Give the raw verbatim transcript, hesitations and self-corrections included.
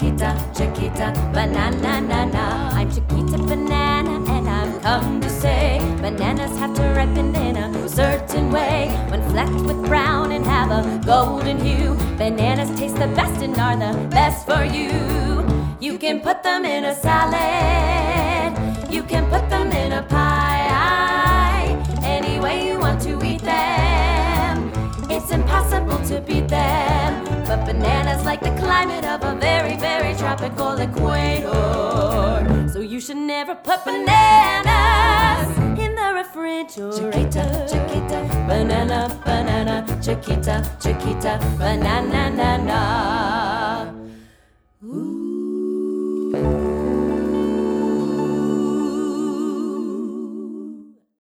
Chiquita, Chiquita, banana, na, na. I'm Chiquita banana and I'm come to say bananas have to ripen in a certain way. When flecked with brown and have a golden hue, bananas taste the best and are the best for you. You can put them in a salad, you can put them in a pie, any way you want to eat them. It's impossible to beat them. But bananas like the climate of a very, very tropical equator. So you should never put bananas in the refrigerator. Chiquita, Chiquita, banana, banana, Chiquita, Chiquita, banana, na, na.